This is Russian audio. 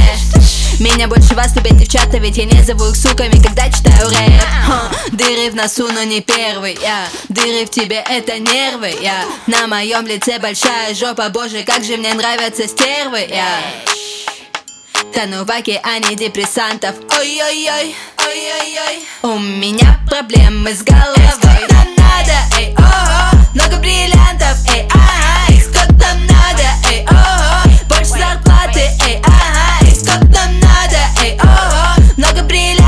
Меня больше вас любят девчата, ведь я не зову их суками, когда читаю рэп. Дыры в носу, но не первый я. Дыры в тебе — это нервы я. На моем лице большая жопа, боже, как же мне нравятся стервы я. Тону в океане депрессантов. Ой-ой-ой, ой-ой-ой. У меня проблемы с головой. Сколько нам надо, эй, ого. Много бриллиантов, эй, ага. И сколько нам надо, эй, ого. Больше зарплаты, эй, ага. И сколько нам надо, эй, ого. Много бриллиантов.